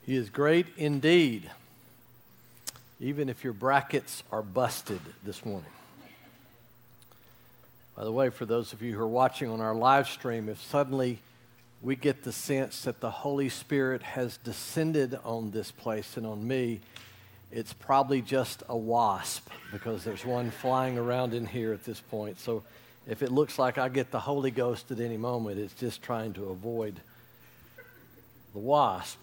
He is great indeed, even if your brackets are busted this morning. By the way, for those of you who are watching on our live stream, if suddenly we get the sense that the Holy Spirit has descended on this place and on me, it's probably just a wasp, because there's one flying around in here at this point. So if it looks like I get the Holy Ghost at any moment, it's just trying to avoid the wasp.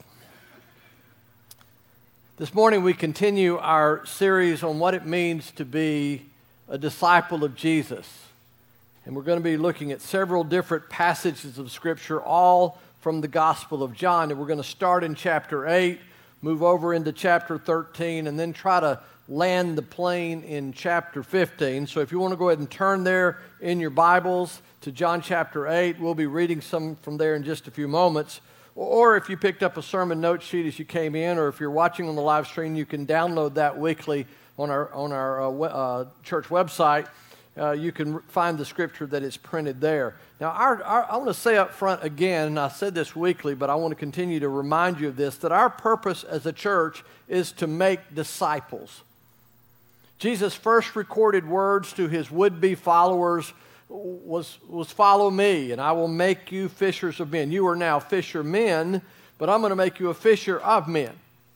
This morning we continue our series on what it means to be a disciple of Jesus. And we're going to be looking at several different passages of Scripture, all from the Gospel of John. And we're going to start in chapter 8, move over into chapter 13, and then try to land the plane in chapter 15. So if you want to go ahead and turn there in your Bibles to John chapter 8, we'll be reading some from there in just a few moments. Or if you picked up a sermon note sheet as you came in, or if you're watching on the live stream, you can download that weekly on our church website. You can find the scripture that is printed there. Now, I want to say up front again, and I said this weekly, but I want to continue to remind you of this, that our purpose as a church is to make disciples. Jesus' first recorded words to his would-be followers was follow me, and I will make you fishers of men. You are now fishermen, but I'm going to make you a fisher of men.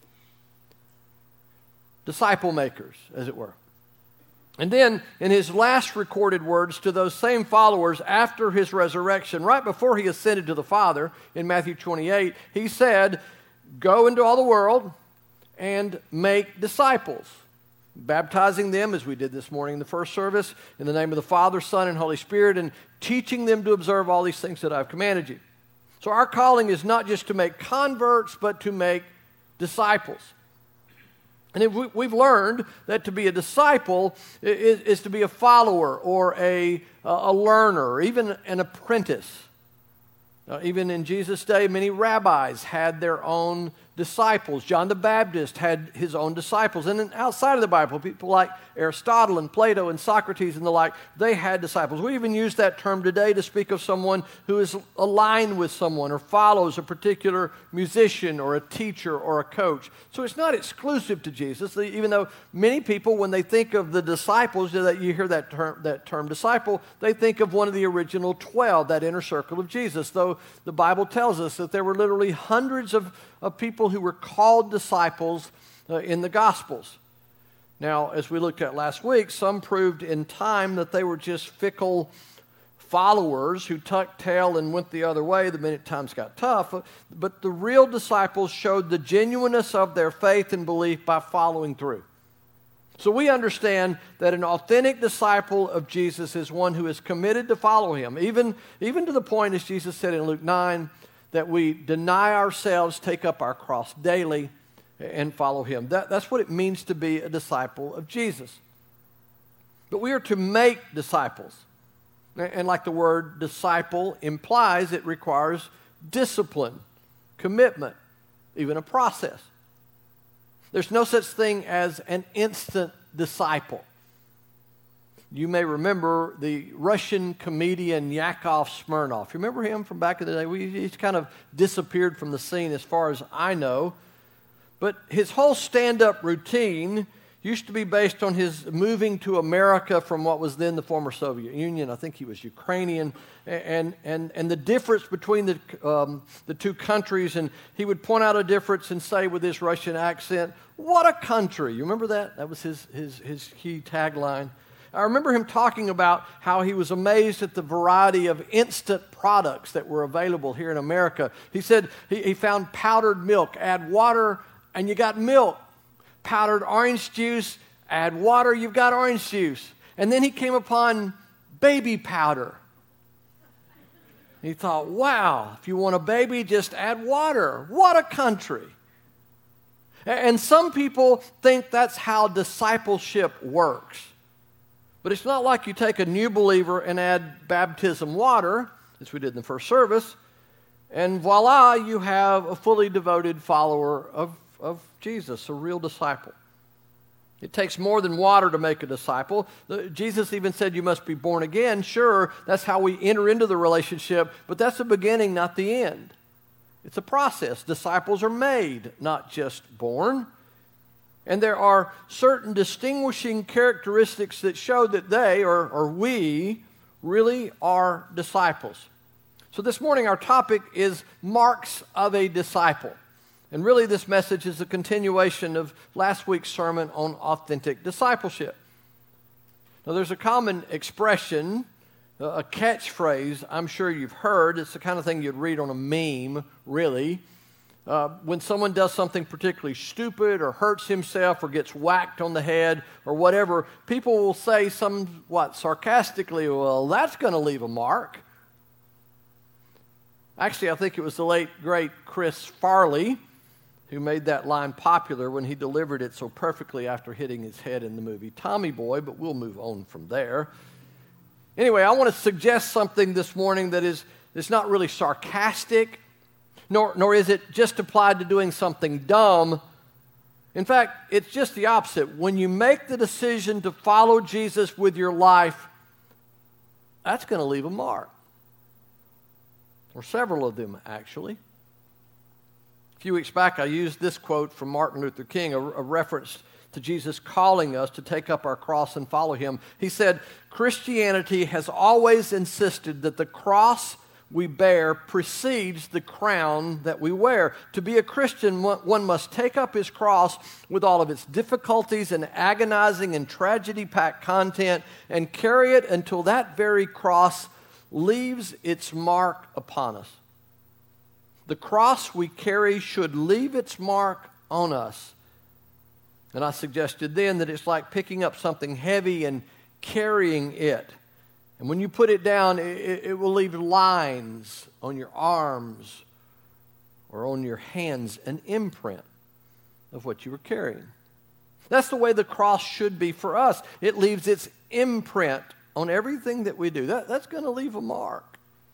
Disciple makers, as it were. And then, in his last recorded words to those same followers after his resurrection, right before he ascended to the Father, in Matthew 28, he said, go into all the world and make disciples, baptizing them, as we did this morning in the first service, in the name of the Father, Son, and Holy Spirit, and teaching them to observe all these things that I've commanded you. So our calling is not just to make converts, but to make disciples. And we've learned that to be a disciple is to be a follower or a learner, or even an apprentice. Even in Jesus' day, many rabbis had their own disciples. John the Baptist had his own disciples. And then outside of the Bible, people like Aristotle and Plato and Socrates and the like, they had disciples. We even use that term today to speak of someone who is aligned with someone or follows a particular musician or a teacher or a coach. So it's not exclusive to Jesus, even though many people, when they think of the disciples, you hear that term disciple, they think of one of the original 12, that inner circle of Jesus, though the Bible tells us that there were literally hundreds of people who were called disciples in the Gospels. Now, as we looked at last week, some proved in time that they were just fickle followers who tucked tail and went the other way the minute times got tough. But the real disciples showed the genuineness of their faith and belief by following through. So we understand that an authentic disciple of Jesus is one who is committed to follow him, even to the point, as Jesus said in Luke 9, that we deny ourselves, take up our cross daily, and follow him. That's what it means to be a disciple of Jesus. But we are to make disciples. And like the word disciple implies, it requires discipline, commitment, even a process. There's no such thing as an instant disciple. You may remember the Russian comedian Yakov Smirnoff. You remember him from back in the day? He's kind of disappeared from the scene as far as I know. But his whole stand-up routine used to be based on his moving to America from what was then the former Soviet Union. I think he was Ukrainian. And the difference between the two countries, and he would point out a difference and say with his Russian accent, "What a country." You remember that? That was his key tagline. I remember him talking about how he was amazed at the variety of instant products that were available here in America. He said he found powdered milk, add water, and you got milk. Powdered orange juice, add water, you've got orange juice. And then he came upon baby powder. He thought, wow, if you want a baby, just add water. What a country. And some people think that's how discipleship works. But it's not like you take a new believer and add baptism water, as we did in the first service, and voila, you have a fully devoted follower of Jesus, a real disciple. It takes more than water to make a disciple. Jesus even said you must be born again. Sure, that's how we enter into the relationship, but that's the beginning, not the end. It's a process. Disciples are made, not just born. And there are certain distinguishing characteristics that show that they, or we, really are disciples. So this morning our topic is marks of a disciple. And really this message is a continuation of last week's sermon on authentic discipleship. Now there's a common expression, a catchphrase I'm sure you've heard. It's the kind of thing you'd read on a meme, really. When someone does something particularly stupid or hurts himself or gets whacked on the head or whatever, people will say somewhat sarcastically, well, that's going to leave a mark. Actually, I think it was the late, great Chris Farley who made that line popular when he delivered it so perfectly after hitting his head in the movie Tommy Boy, but we'll move on from there. Anyway, I want to suggest something this morning that is not really sarcastic, nor is it just applied to doing something dumb. In fact, it's just the opposite. When you make the decision to follow Jesus with your life, that's going to leave a mark. Or several of them, actually. A few weeks back, I used this quote from Martin Luther King, a reference to Jesus calling us to take up our cross and follow him. He said, Christianity has always insisted that the cross we bear precedes the crown that we wear. To be a Christian, one must take up his cross with all of its difficulties and agonizing and tragedy-packed content and carry it until that very cross leaves its mark upon us. The cross we carry should leave its mark on us. And I suggested then that it's like picking up something heavy and carrying it. And when you put it down, it will leave lines on your arms or on your hands, an imprint of what you were carrying. That's the way the cross should be for us. It leaves its imprint on everything that we do. That's going to leave a mark.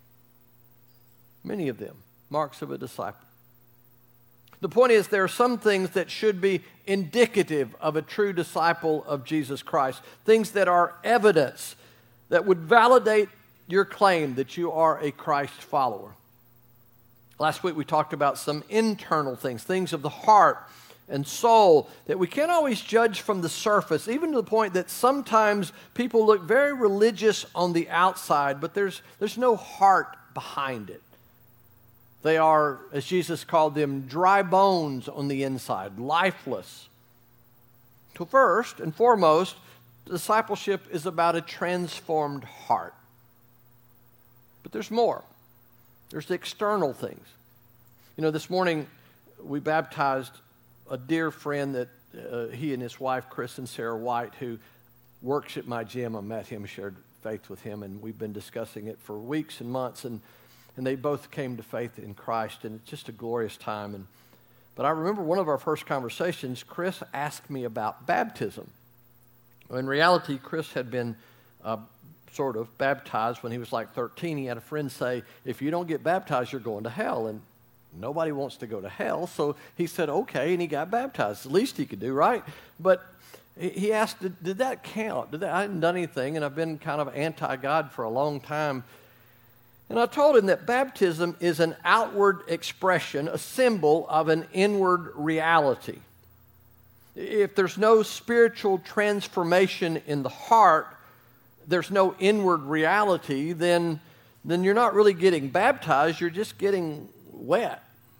Many of them, marks of a disciple. The point is, there are some things that should be indicative of a true disciple of Jesus Christ, things that are evidence that would validate your claim that you are a Christ follower. Last week we talked about some internal things of the heart and soul that we can't always judge from the surface, even to the point that sometimes people look very religious on the outside, but there's no heart behind it. They are, as Jesus called them, dry bones on the inside, lifeless. So first and foremost, discipleship is about a transformed heart. But there's more. There's the external things. You know, this morning we baptized a dear friend that he and his wife, Chris and Sarah White, who works at my gym. I met him, shared faith with him, and we've been discussing it for weeks and months, and they both came to faith in Christ, and it's just a glorious time. But I remember one of our first conversations, Chris asked me about baptism. In reality, Chris had been sort of baptized when he was like 13. He had a friend say, if you don't get baptized, you're going to hell. And nobody wants to go to hell. So he said, okay, and he got baptized. The least he could do, right? But he asked, did that count? I hadn't done anything, and I've been kind of anti-God for a long time. And I told him that baptism is an outward expression, a symbol of an inward reality. If there's no spiritual transformation in the heart, there's no inward reality, then you're not really getting baptized, you're just getting wet.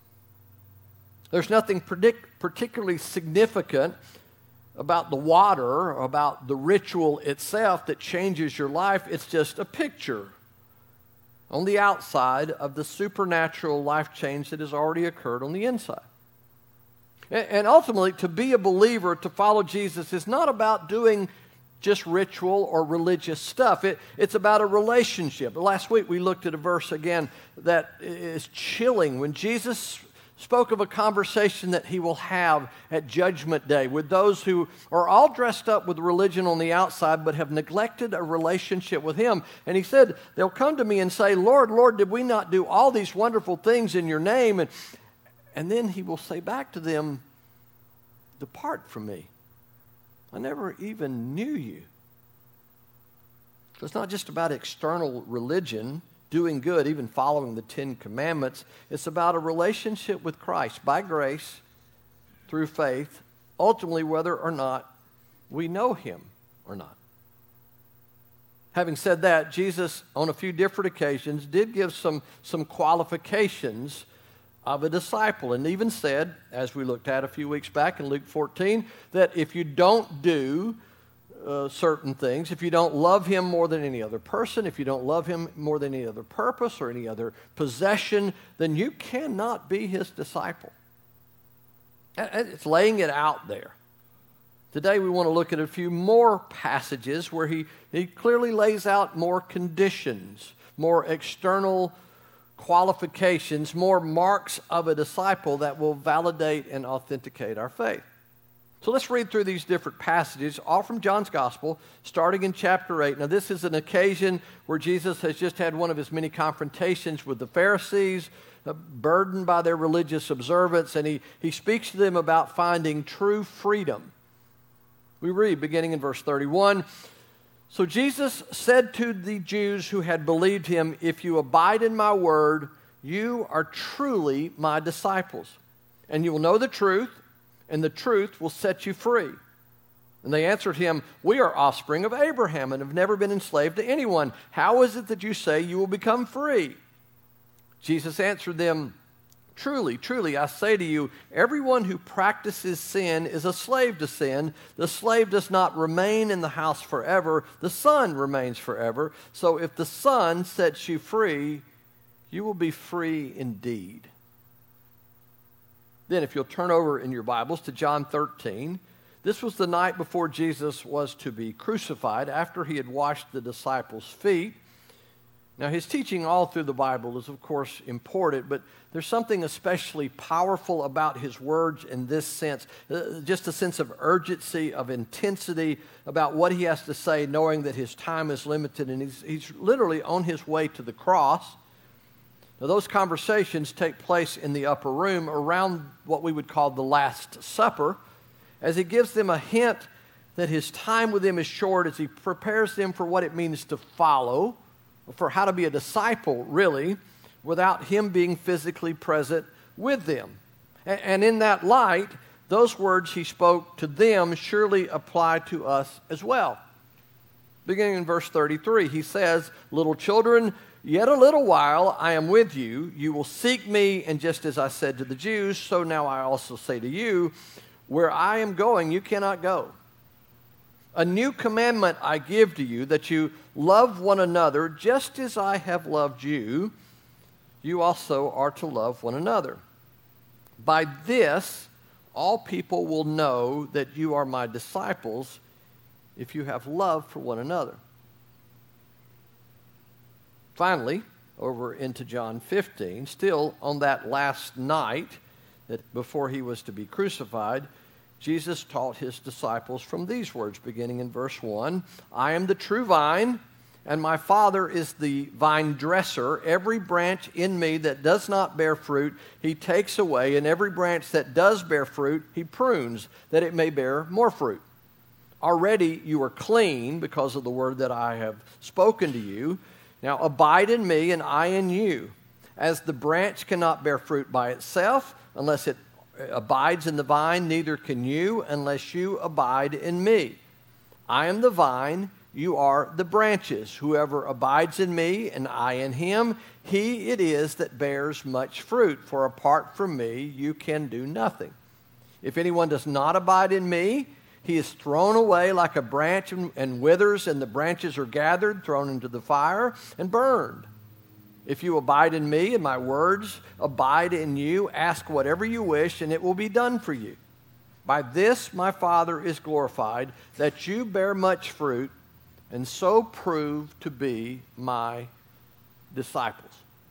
There's nothing particularly significant about the water or about the ritual itself that changes your life. It's just a picture on the outside of the supernatural life change that has already occurred on the inside. And ultimately, to be a believer, to follow Jesus, is not about doing just ritual or religious stuff. It's about a relationship. Last week we looked at a verse again that is chilling when Jesus spoke of a conversation that he will have at Judgment Day with those who are all dressed up with religion on the outside but have neglected a relationship with him. And he said, they'll come to me and say, Lord, Lord, did we not do all these wonderful things in your name? And then he will say back to them, depart from me. I never even knew you. So it's not just about external religion, doing good, even following the Ten Commandments. It's about a relationship with Christ by grace, through faith, ultimately whether or not we know him or not. Having said that, Jesus, on a few different occasions, did give some qualifications of a disciple, and even said, as we looked at a few weeks back in Luke 14, that if you don't do certain things, if you don't love him more than any other person, if you don't love him more than any other purpose or any other possession, then you cannot be his disciple. It's laying it out there. Today we want to look at a few more passages where he clearly lays out more conditions, more external qualifications, more marks of a disciple that will validate and authenticate our faith. So let's read through these different passages, all from John's Gospel, starting in chapter 8. Now this is an occasion where Jesus has just had one of his many confrontations with the Pharisees, burdened by their religious observance, and he speaks to them about finding true freedom. We read, beginning in verse 31, "So Jesus said to the Jews who had believed him, 'If you abide in my word, you are truly my disciples, and you will know the truth, and the truth will set you free.' And they answered him, 'We are offspring of Abraham and have never been enslaved to anyone. How is it that you say you will become free?' Jesus answered them, 'Truly, truly, I say to you, everyone who practices sin is a slave to sin. The slave does not remain in the house forever. The Son remains forever. So if the Son sets you free, you will be free indeed.'" Then if you'll turn over in your Bibles to John 13, this was the night before Jesus was to be crucified, after he had washed the disciples' feet. Now, his teaching all through the Bible is, of course, important, but there's something especially powerful about his words in this sense, just a sense of urgency, of intensity about what he has to say, knowing that his time is limited, and he's literally on his way to the cross. Now, those conversations take place in the upper room around what we would call the Last Supper, as he gives them a hint that his time with them is short, as he prepares them for what it means to follow, for how to be a disciple, really, without him being physically present with them. And in that light, those words he spoke to them surely apply to us as well. Beginning in verse 33, he says, "Little children, yet a little while I am with you. You will seek me, and just as I said to the Jews, so now I also say to you, where I am going, you cannot go. A new commandment I give to you, that you love one another just as I have loved you. You also are to love one another. By this, all people will know that you are my disciples, if you have love for one another." Finally, over into John 15, still on that last night that before he was to be crucified, Jesus taught his disciples from these words, beginning in verse 1, "I am the true vine, and my Father is the vine dresser. Every branch in me that does not bear fruit, he takes away, and every branch that does bear fruit, he prunes, that it may bear more fruit. Already you are clean because of the word that I have spoken to you. Now abide in me, and I in you. As the branch cannot bear fruit by itself, unless it abides in the vine, neither can you unless you abide in me. I am the vine, you are the branches. Whoever abides in me and I in him, he it is that bears much fruit. For apart from me, you can do nothing. If anyone does not abide in me, he is thrown away like a branch and withers, and the branches are gathered, thrown into the fire, and burned. If you abide in me and my words abide in you, ask whatever you wish, and it will be done for you. By this my Father is glorified, that you bear much fruit, and so prove to be my disciples."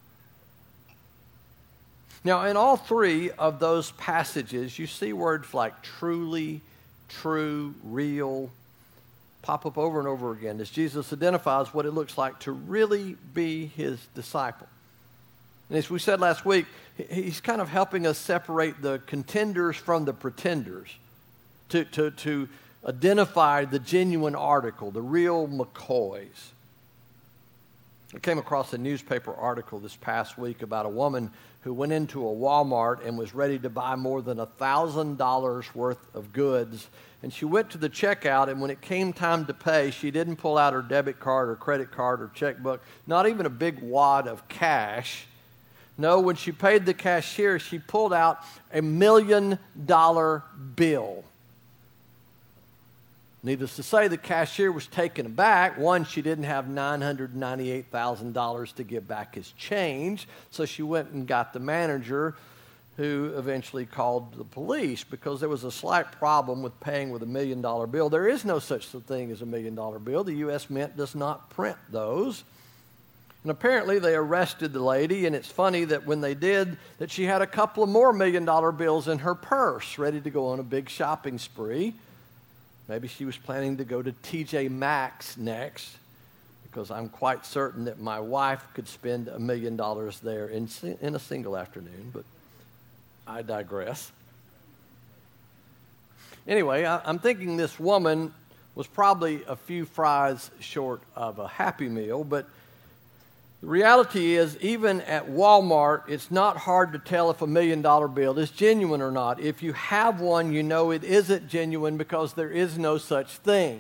Now, in all three of those passages, you see words like truly, true, real, pop up over and over again as Jesus identifies what it looks like to really be his disciple. And as we said last week, he's kind of helping us separate the contenders from the pretenders, to identify the genuine article, the real McCoys. I came across a newspaper article this past week about a woman who went into a Walmart and was ready to buy more than $1,000 worth of goods. And she went to the checkout, and when it came time to pay, she didn't pull out her debit card or credit card or checkbook, not even a big wad of cash. No, when she paid the cashier, she pulled out $1 million bill. Needless to say, the cashier was taken aback. One, she didn't have $998,000 to give back as change, so she went and got the manager, who eventually called the police because there was a slight problem with paying with $1 million bill. There is no such thing as $1 million bill. The U.S. Mint does not print those. And apparently they arrested the lady, and it's funny that when they did, that she had a couple of more $1 million bills in her purse, ready to go on a big shopping spree. Maybe she was planning to go to TJ Maxx next, because I'm quite certain that my wife could spend $1 million there in a single afternoon, but I digress. Anyway, I'm thinking this woman was probably a few fries short of a Happy Meal, but the reality is, even at Walmart, it's not hard to tell if $1 million bill is genuine or not. If you have one, you know it isn't genuine because there is no such thing.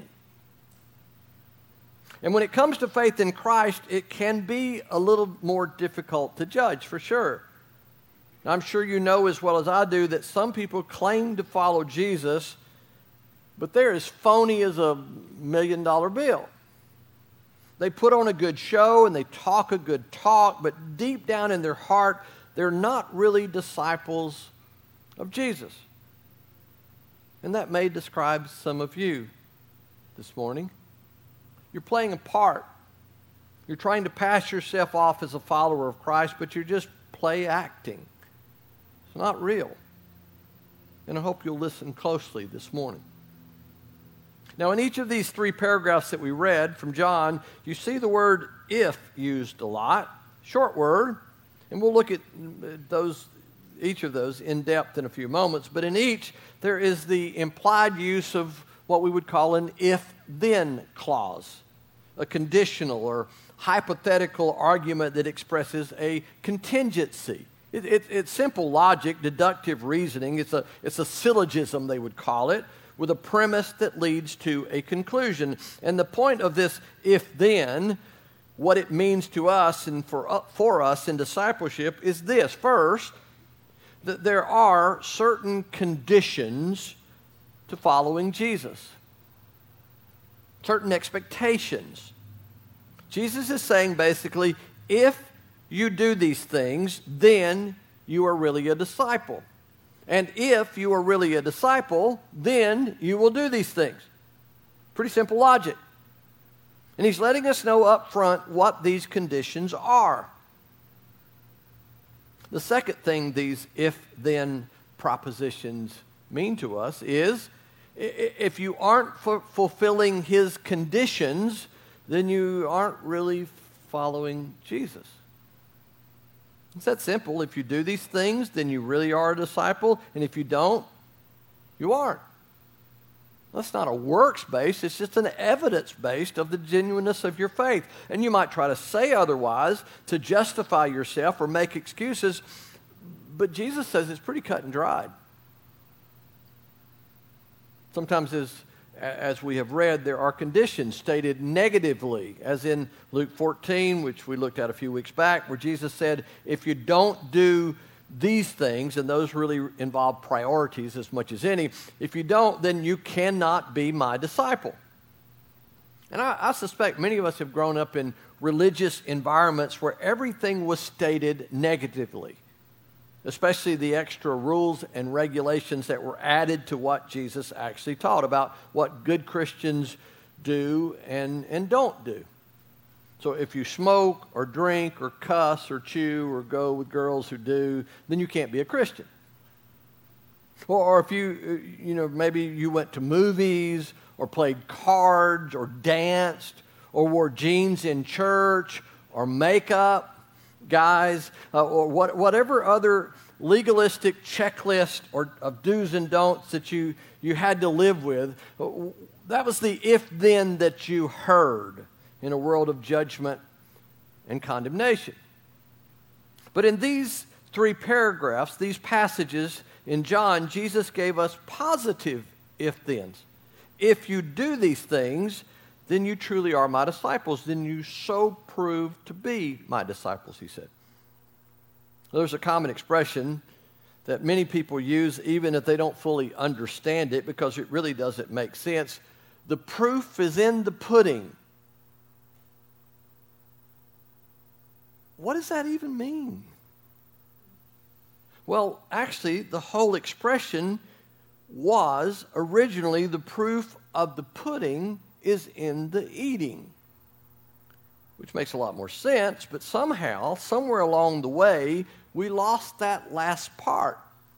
And when it comes to faith in Christ, it can be a little more difficult to judge, for sure. I'm sure you know as well as I do that some people claim to follow Jesus, but they're as phony as a $1 million bill. They put on a good show and they talk a good talk, but deep down in their heart, they're not really disciples of Jesus. And that may describe some of you this morning. You're playing a part. You're trying to pass yourself off as a follower of Christ, but you're just play acting. It's not real. And I hope you'll listen closely this morning. Now, in each of these 3 paragraphs that we read from John, you see the word if used a lot, short word, and we'll look at each of those in depth in a few moments. But in each, there is the implied use of what we would call an if-then clause, a conditional or hypothetical argument that expresses a contingency. It's simple logic, deductive reasoning. It's a syllogism, they would call it, with a premise that leads to a conclusion. And the point of this if-then, what it means to us and for us in discipleship is this. First, that there are certain conditions to following Jesus. Certain expectations. Jesus is saying basically, if you do these things, then you are really a disciple. And if you are really a disciple, then you will do these things. Pretty simple logic. And he's letting us know up front what these conditions are. The second thing these if-then propositions mean to us is, if you aren't fulfilling his conditions, then you aren't really following Jesus. It's that simple. If you do these things, then you really are a disciple. And if you don't, you aren't. That's not a works-based. It's just an evidence-based of the genuineness of your faith. And you might try to say otherwise to justify yourself or make excuses. But Jesus says it's pretty cut and dried. Sometimes as we have read, there are conditions stated negatively, as in Luke 14, which we looked at a few weeks back, where Jesus said, if you don't do these things, and those really involve priorities as much as any, if you don't, then you cannot be my disciple. And I suspect many of us have grown up in religious environments where everything was stated negatively, especially the extra rules and regulations that were added to what Jesus actually taught about what good Christians do and don't do. So if you smoke or drink or cuss or chew or go with girls who do, then you can't be a Christian. Or if maybe you went to movies or played cards or danced or wore jeans in church or makeup, guys, or whatever other legalistic checklist of do's and don'ts that you had to live with, that was the if-then that you heard in a world of judgment and condemnation. But in these 3 paragraphs, these passages in John, Jesus gave us positive if-thens. If you do these things, then you truly are my disciples. Then you so prove to be my disciples, he said. There's a common expression that many people use even if they don't fully understand it because it really doesn't make sense. The proof is in the pudding. What does that even mean? Well, actually, the whole expression was originally the proof of the pudding is in the eating, which makes a lot more sense, but somehow, somewhere along the way, we lost that last part,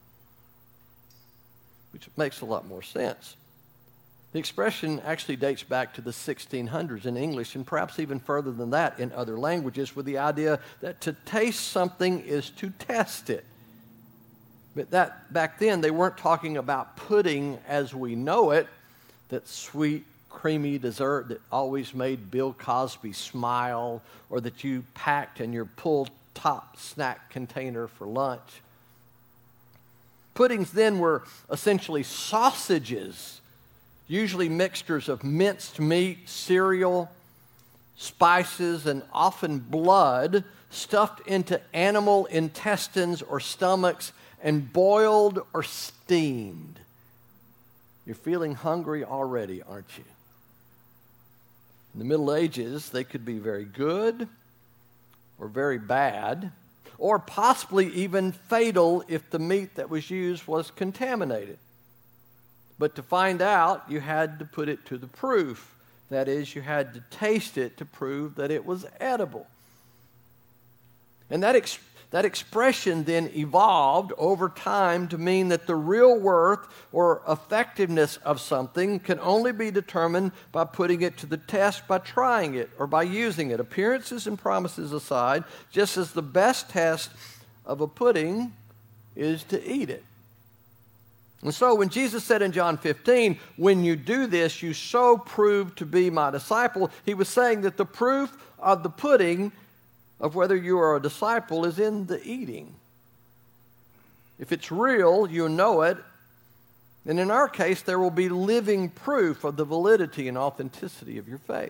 which makes a lot more sense. The expression actually dates back to the 1600s in English and perhaps even further than that in other languages with the idea that to taste something is to test it. But that back then they weren't talking about pudding as we know it, that sweet, creamy dessert that always made Bill Cosby smile or that you packed in your pull-top snack container for lunch. Puddings then were essentially sausages, usually mixtures of minced meat, cereal, spices, and often blood stuffed into animal intestines or stomachs and boiled or steamed. You're feeling hungry already, aren't you? In the Middle Ages, they could be very good or very bad, or possibly even fatal if the meat that was used was contaminated. But to find out, you had to put it to the proof. That is, you had to taste it to prove that it was edible. And that expression then evolved over time to mean that the real worth or effectiveness of something can only be determined by putting it to the test, by trying it, or by using it. Appearances and promises aside, just as the best test of a pudding is to eat it. And so when Jesus said in John 15, when you do this, you so prove to be my disciple, he was saying that the proof of the pudding of whether you are a disciple is in the eating. If it's real, you know it. And in our case, there will be living proof of the validity and authenticity of your faith.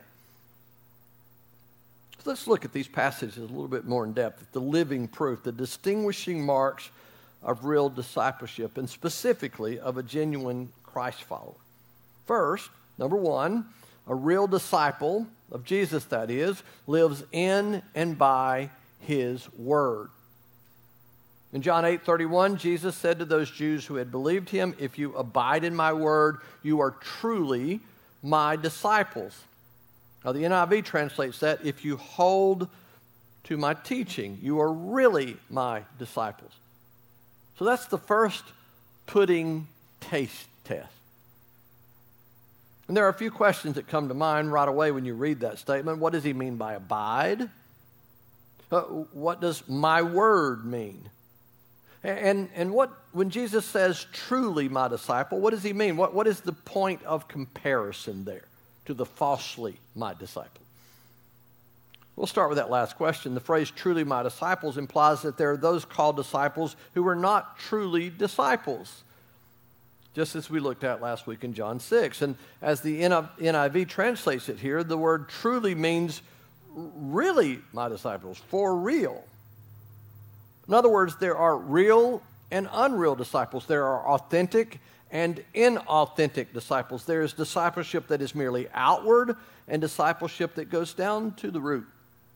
So let's look at these passages a little bit more in depth. The living proof, the distinguishing marks of real discipleship, and specifically of a genuine Christ follower. First, number one, a real disciple of Jesus, that is, lives in and by his word. In John 8:31, Jesus said to those Jews who had believed him, if you abide in my word, you are truly my disciples. Now the NIV translates that, if you hold to my teaching, you are really my disciples. So that's the first pudding taste test. And there are a few questions that come to mind right away when you read that statement. What does he mean by abide? What does my word mean? And when Jesus says truly my disciple, what does he mean? What is the point of comparison there to the falsely my disciple? We'll start with that last question. The phrase truly my disciples implies that there are those called disciples who are not truly disciples, just as we looked at last week in John 6. And as the NIV translates it here, the word truly means really my disciples, for real. In other words, there are real and unreal disciples. There are authentic and inauthentic disciples. There is discipleship that is merely outward and discipleship that goes down to the root.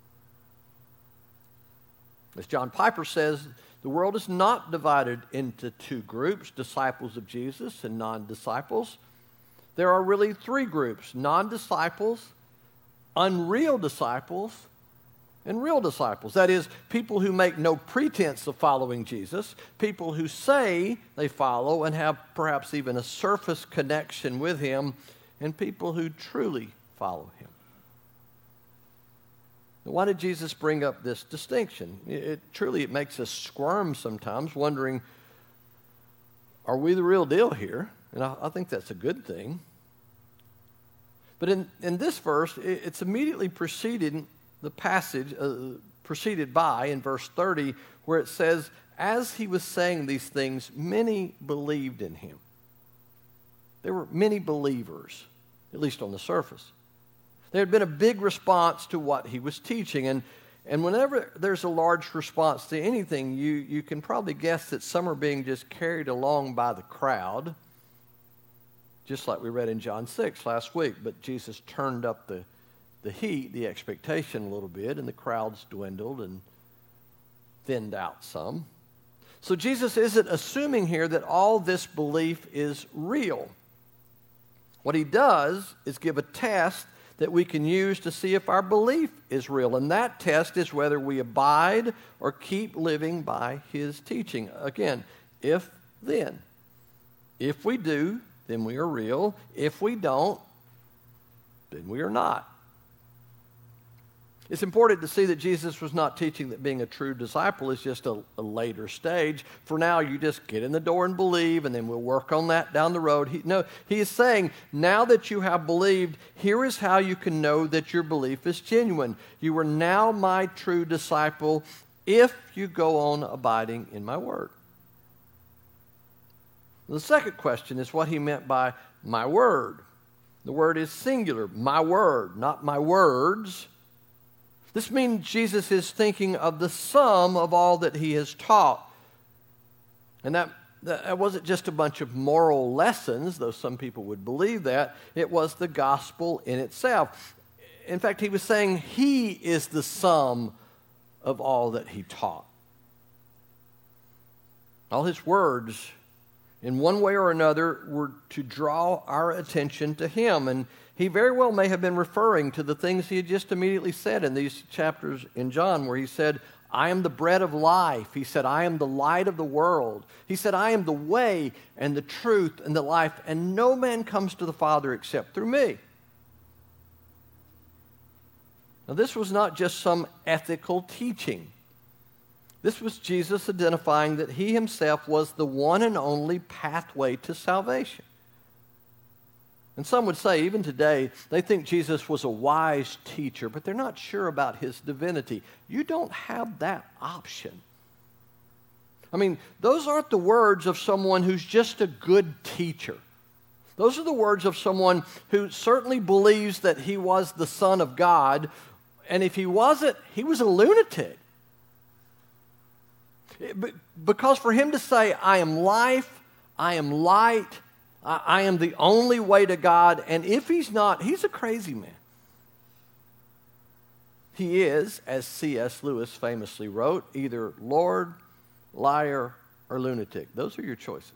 As John Piper says, the world is not divided into two groups, disciples of Jesus and non-disciples. There are really three groups: non-disciples, unreal disciples, and real disciples. That is, people who make no pretense of following Jesus, people who say they follow and have perhaps even a surface connection with him, and people who truly follow him. Why did Jesus bring up this distinction? It makes us squirm sometimes, wondering, are we the real deal here? And I think that's a good thing. But in this verse, it's immediately preceded the passage preceded by in verse 30 where it says, as he was saying these things, many believed in him. There were many believers, at least on the surface. There had been a big response to what he was teaching. And whenever there's a large response to anything, you can probably guess that some are being just carried along by the crowd, just like we read in John 6 last week. But Jesus turned up the heat, the expectation a little bit, and the crowds dwindled and thinned out some. So Jesus isn't assuming here that all this belief is real. What he does is give a test that we can use to see if our belief is real. And that test is whether we abide or keep living by his teaching. Again, if then. If we do, then we are real. If we don't, then we are not. It's important to see that Jesus was not teaching that being a true disciple is just a later stage. For now, you just get in the door and believe, and then we'll work on that down the road. He is saying, now that you have believed, here is how you can know that your belief is genuine. You are now my true disciple if you go on abiding in my word. The second question is what he meant by my word. The word is singular, my word, not my words. This means Jesus is thinking of the sum of all that he has taught. And that wasn't just a bunch of moral lessons, though some people would believe that. It was the gospel in itself. In fact, he was saying he is the sum of all that he taught. All his words, in one way or another, were to draw our attention to him. And he very well may have been referring to the things he had just immediately said in these chapters in John, where he said, I am the bread of life. He said, I am the light of the world. He said, I am the way and the truth and the life, and no man comes to the Father except through me. Now, this was not just some ethical teaching. This was Jesus identifying that he himself was the one and only pathway to salvation. And some would say, even today, they think Jesus was a wise teacher, but they're not sure about his divinity. You don't have that option. I mean, those aren't the words of someone who's just a good teacher. Those are the words of someone who certainly believes that he was the Son of God, and if he wasn't, he was a lunatic. Because for him to say, I am life, I am light, I am the only way to God, and if he's not, he's a crazy man. He is, as C.S. Lewis famously wrote, either Lord, liar, or lunatic. Those are your choices.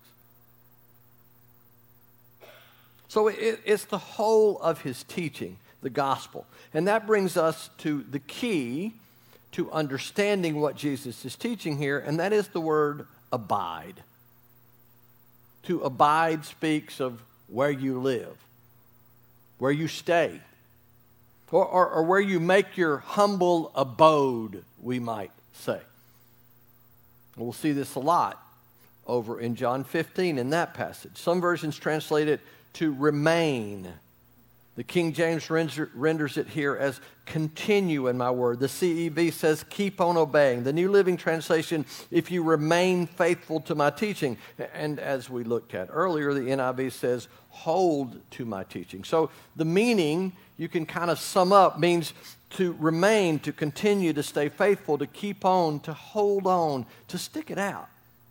So it's the whole of his teaching, the gospel. And that brings us to the key to understanding what Jesus is teaching here, and that is the word abide. To abide speaks of where you live, where you stay, or where you make your humble abode, we might say. We'll see this a lot over in John 15 in that passage. Some versions translate it to remain. The King James renders it here as continue in my word. The CEV says keep on obeying. The New Living Translation, if you remain faithful to my teaching. And as we looked at earlier, the NIV says hold to my teaching. So the meaning you can kind of sum up means to remain, to continue, to stay faithful, to keep on, to hold on, to stick it out.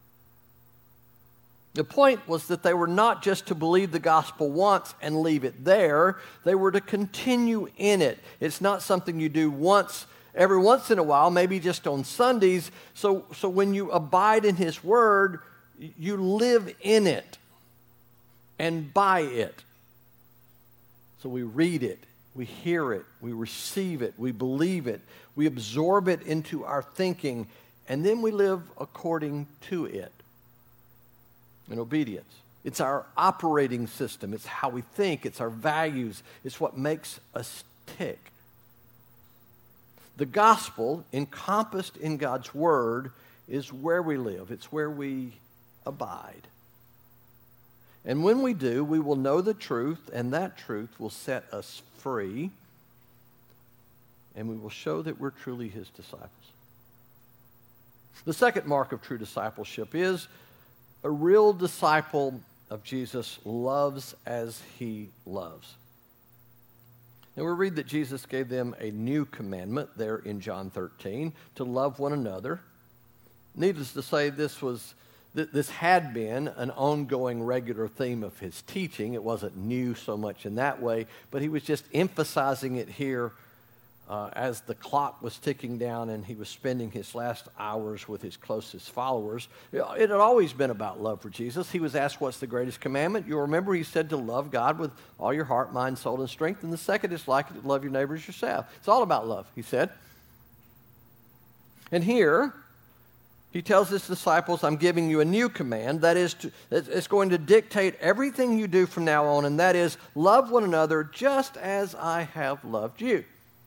The point was that they were not just to believe the gospel once and leave it there. They were to continue in it. It's not something you do every once in a while, maybe just on Sundays. So when you abide in his word, you live in it and by it. So we read it, we hear it, we receive it, we believe it, we absorb it into our thinking, and then we live according to it. In obedience. It's our operating system. It's how we think. It's our values. It's what makes us tick. The gospel, encompassed in God's word, is where we live. It's where we abide. And when we do, we will know the truth, and that truth will set us free. and we will show that we're truly his disciples. The second mark of true discipleship is a real disciple of Jesus loves as he loves. And we read that Jesus gave them a new commandment there in John 13, to love one another. Needless to say, this had been an ongoing regular theme of his teaching. It wasn't new so much in that way, but he was just emphasizing it here as the clock was ticking down and he was spending his last hours with his closest followers. It had always been about love for Jesus. He was asked, what's the greatest commandment? You'll remember he said to love God with all your heart, mind, soul, and strength. And the second is like it, to love your neighbor as yourself. It's all about love, he said. And here, he tells his disciples, I'm giving you a new command that is it's going to dictate everything you do from now on, and that is love one another just as I have loved you.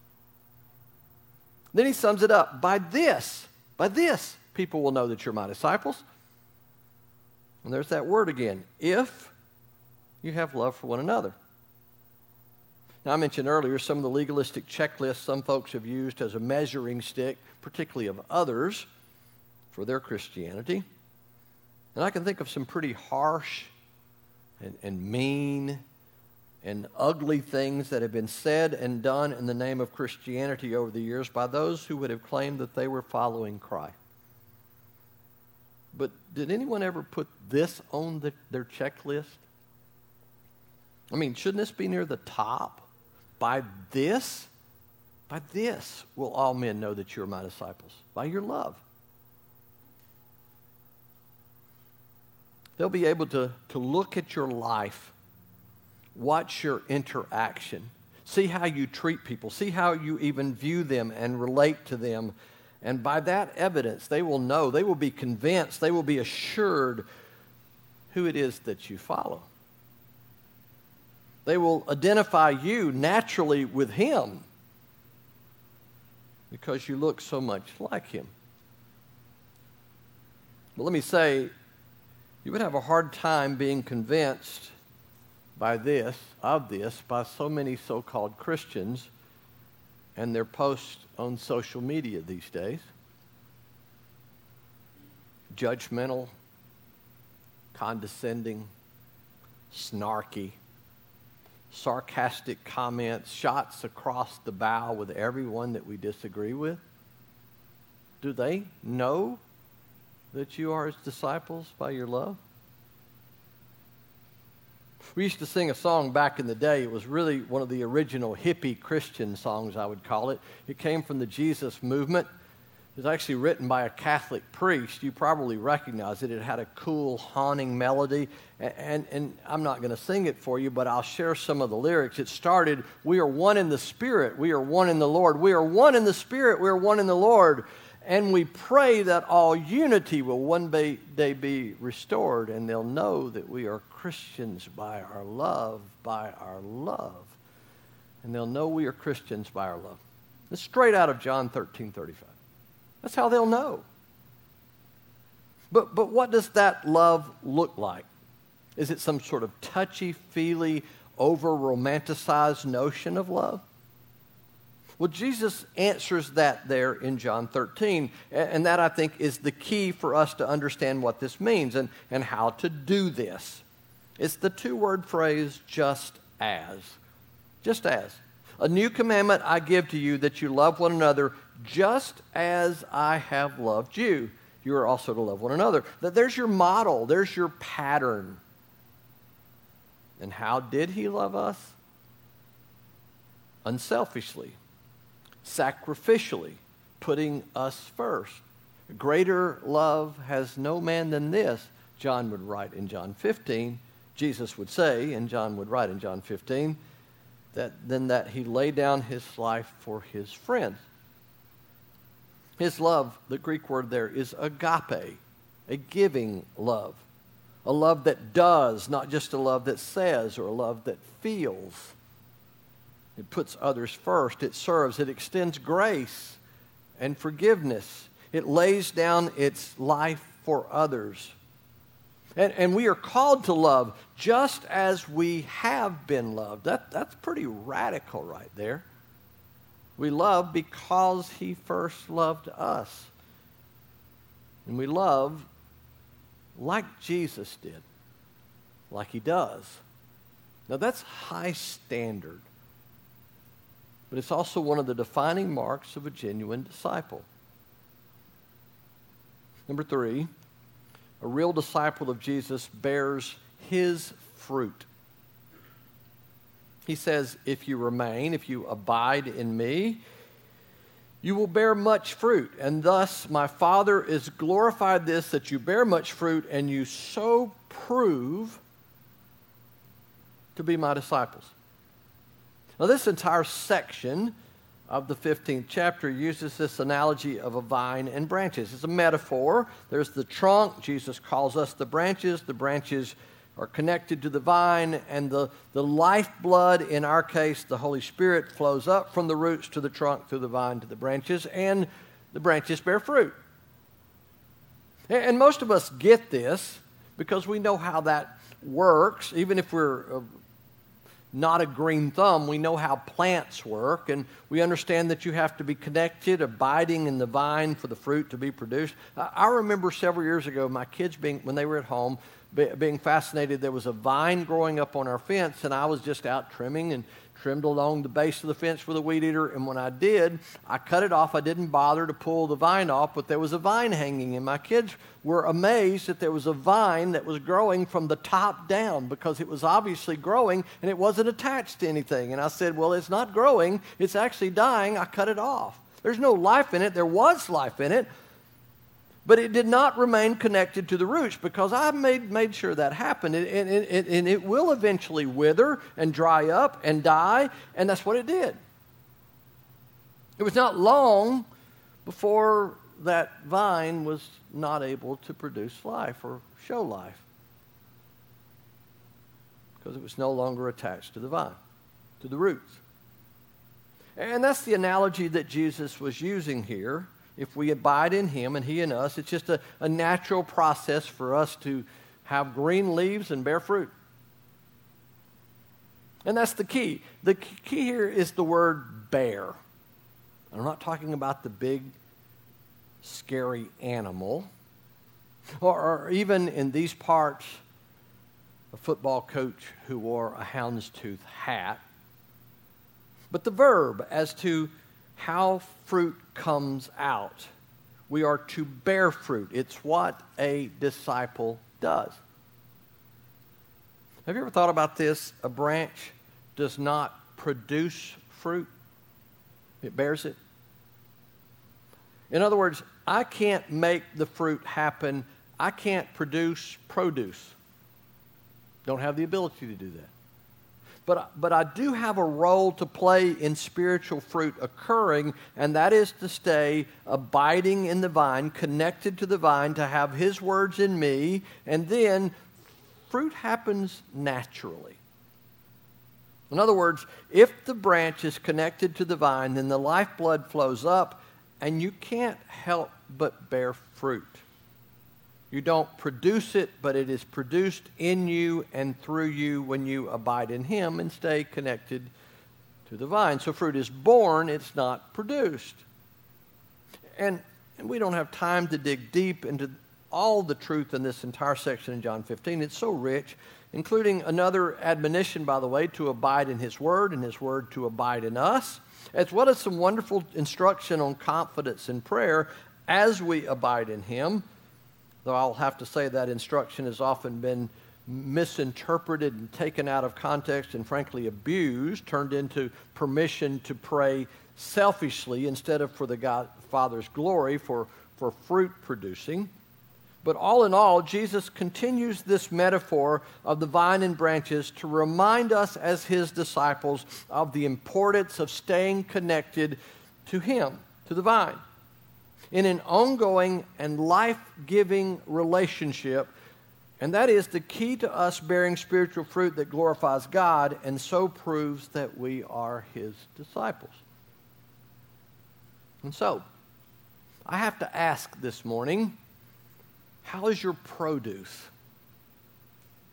Then he sums it up. By this, people will know that you're my disciples. And there's that word again, if you have love for one another. Now, I mentioned earlier some of the legalistic checklists some folks have used as a measuring stick, particularly of others, for their Christianity. And I can think of some pretty harsh and mean and ugly things that have been said and done in the name of Christianity over the years by those who would have claimed that they were following Christ. But did anyone ever put this on their checklist? I mean, shouldn't this be near the top? By this will all men know that you're my disciples, by your love. They'll be able to look at your life, watch your interaction, see how you treat people, see how you even view them and relate to them. And by that evidence, they will know, they will be convinced, they will be assured who it is that you follow. They will identify you naturally with him because you look so much like him. But let me say, you would have a hard time being convinced by so many so-called Christians and their posts on social media these days. Judgmental, condescending, snarky, sarcastic comments, shots across the bow with everyone that we disagree with. Do they know that you are his disciples by your love? We used to sing a song back in the day. It was really one of the original hippie Christian songs, I would call it. It came from the Jesus movement. It was actually written by a Catholic priest. You probably recognize it. It had a cool, haunting melody. And I'm not going to sing it for you, but I'll share some of the lyrics. It started, we are one in the Spirit. We are one in the Lord. We are one in the Spirit. We are one in the Lord. And we pray that all unity will one day be restored, and they'll know that we are Christians by our love, And they'll know we are Christians by our love. It's straight out of John 13:35. That's how they'll know. But what does that love look like? Is it some sort of touchy-feely, over-romanticized notion of love? Well, Jesus answers that there in John 13, and that, I think, is the key for us to understand what this means and how to do this. It's the two-word phrase, just as. Just as. A new commandment I give to you, that you love one another just as I have loved you. You are also to love one another. There's your model. There's your pattern. And how did he love us? Unselfishly. Sacrificially, putting us first. Greater love has no man than this, John would write in John 15. Jesus would say, and John would write in John 15, that he laid down his life for his friends. His love, the Greek word there, is agape, a giving love. A love that does, not just a love that says or a love that feels. It puts others first. It serves. It extends grace and forgiveness. It lays down its life for others. And we are called to love just as we have been loved. That's pretty radical right there. We love because he first loved us. And we love like Jesus did, like he does. Now that's high standard, but it's also one of the defining marks of a genuine disciple. Number 3, a real disciple of Jesus bears his fruit. He says, if you remain, if you abide in me, you will bear much fruit. And thus my Father is glorified this, that you bear much fruit, and you so prove to be my disciples. Now this entire section of the 15th chapter uses this analogy of a vine and branches. It's a metaphor. There's the trunk. Jesus calls us the branches. The branches are connected to the vine, and the lifeblood, in our case, the Holy Spirit, flows up from the roots to the trunk, through the vine to the branches, and the branches bear fruit. And most of us get this because we know how that works. Even if we're not a green thumb, we know how plants work, and we understand that you have to be connected, abiding in the vine for the fruit to be produced. I remember several years ago, my kids when they were at home, being fascinated. There was a vine growing up on our fence, and I was just out trimming and trimmed along the base of the fence with a weed eater, and when I did, I cut it off. I didn't bother to pull the vine off, but there was a vine hanging, and my kids were amazed that there was a vine that was growing from the top down, because it was obviously growing, and it wasn't attached to anything. And I said, well, it's not growing. It's actually dying. I cut it off. There's no life in it. There was life in it, but it did not remain connected to the roots, because I made sure that happened. And it will eventually wither and dry up and die, and that's what it did. It was not long before that vine was not able to produce life or show life, because it was no longer attached to the vine, to the roots. And that's the analogy that Jesus was using here. If we abide in him and he in us, it's just a natural process for us to have green leaves and bear fruit. And that's the key. The key here is the word bear. I'm not talking about the big, scary animal, or even in these parts, a football coach who wore a houndstooth hat, but the verb as to how fruit comes out. We are to bear fruit. It's what a disciple does. Have you ever thought about this? A branch does not produce fruit. It bears it. In other words, I can't make the fruit happen. I can't produce produce. Don't have the ability to do that. But I do have a role to play in spiritual fruit occurring, and that is to stay abiding in the vine, connected to the vine, to have his words in me, and then fruit happens naturally. In other words, if the branch is connected to the vine, then the lifeblood flows up, and you can't help but bear fruit. You don't produce it, but it is produced in you and through you when you abide in him and stay connected to the vine. So fruit is born, it's not produced. And we don't have time to dig deep into all the truth in this entire section in John 15. It's so rich, including another admonition, by the way, to abide in his word and his word to abide in us, as well as some wonderful instruction on confidence in prayer as we abide in him. Though I'll have to say that instruction has often been misinterpreted and taken out of context and frankly abused, turned into permission to pray selfishly instead of for the God Father's glory, for fruit producing. But all in all, Jesus continues this metaphor of the vine and branches to remind us as his disciples of the importance of staying connected to him, to the vine, in an ongoing and life-giving relationship. And that is the key to us bearing spiritual fruit that glorifies God and so proves that we are his disciples. And so, I have to ask this morning, how is your produce?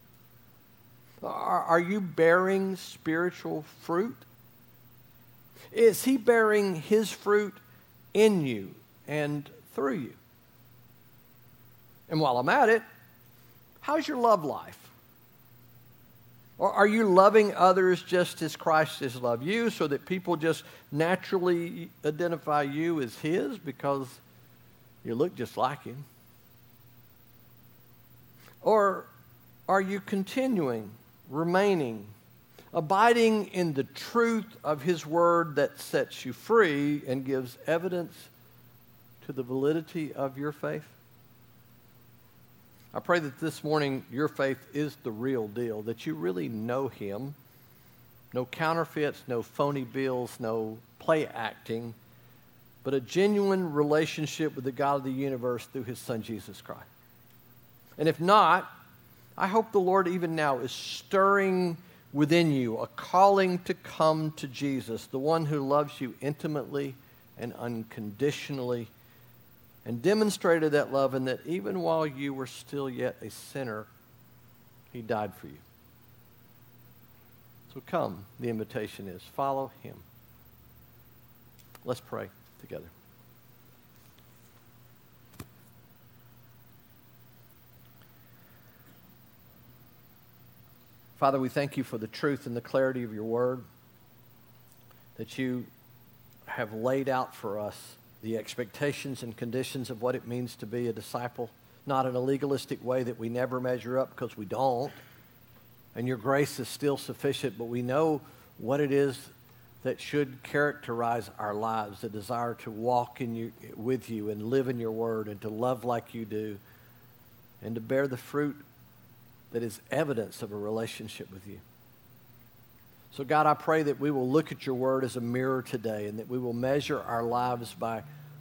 Are you bearing spiritual fruit? Is he bearing his fruit in you and through you? And while I'm at it, how's your love life? Or are you loving others just as Christ has loved you, so that people just naturally identify you as his because you look just like him? Or are you continuing, remaining, abiding in the truth of his word that sets you free and gives evidence to the validity of your faith? I pray that this morning your faith is the real deal, that you really know him. No counterfeits, no phony bills, no play acting, but a genuine relationship with the God of the universe through his Son, Jesus Christ. And if not, I hope the Lord even now is stirring within you a calling to come to Jesus, the one who loves you intimately and unconditionally, and demonstrated that love, and that even while you were still yet a sinner, he died for you. So come, the invitation is, follow him. Let's pray together. Father, we thank you for the truth and the clarity of your word, that you have laid out for us the expectations and conditions of what it means to be a disciple, not in a legalistic way that we never measure up because we don't. And your grace is still sufficient, but we know what it is that should characterize our lives, the desire to walk with you and live in your word and to love like you do and to bear the fruit that is evidence of a relationship with you. So God, I pray that we will look at your word as a mirror today, and that we will measure our lives by,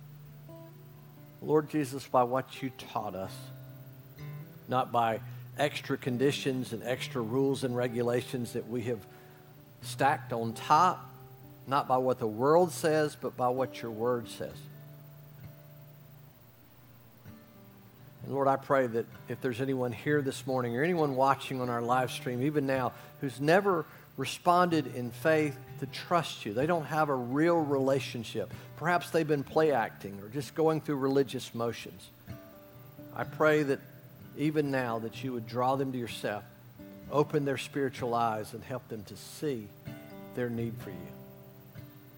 Lord Jesus, by what you taught us, not by extra conditions and extra rules and regulations that we have stacked on top, not by what the world says, but by what your word says. And Lord, I pray that if there's anyone here this morning or anyone watching on our live stream, even now, who's never responded in faith to trust you, they don't have a real relationship. Perhaps they've been play acting or just going through religious motions. I pray that even now that you would draw them to yourself, open their spiritual eyes, and help them to see their need for you.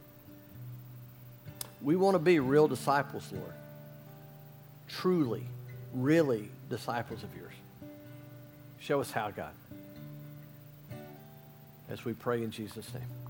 We want to be real disciples, Lord. Truly, really disciples of yours. Show us how, God. As we pray in Jesus' name.